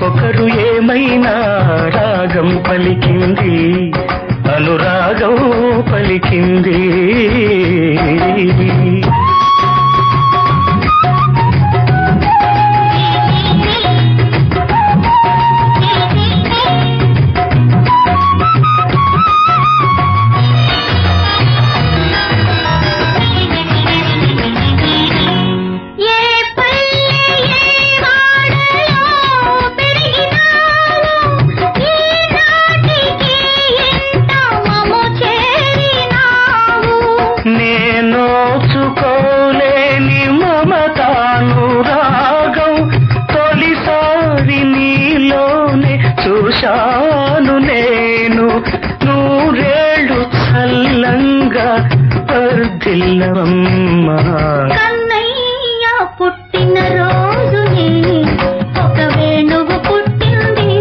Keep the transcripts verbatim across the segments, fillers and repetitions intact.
ఒకరికొకరు ఏమైనా రాగం పలికింది, అనురాగం పలికింది. నేనోచుకోలేని మమతానురాగం తొలిసారి నీలోనే చూశాను నేను. నూరేళ్ళు చల్లంగా వర్ధిల్లవమ్మా. కన్నయ్య పుట్టిన రోజునే ఒక వేణువు పుట్టింది.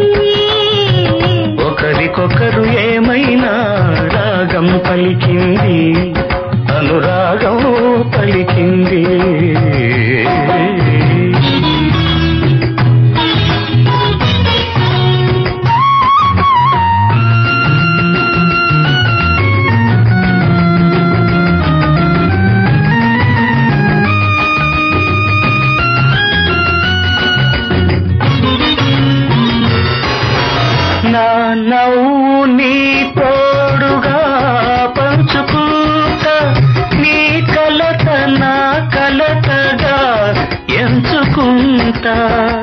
ఒకరికొకరు ఏమైనా రాగం పలికింది, అనురాగం పలికింది. నా నవ్వు నీ తోడుగా పంచుకుంటా, నీ కలత నా కలతగా ఎంచుకుంటా.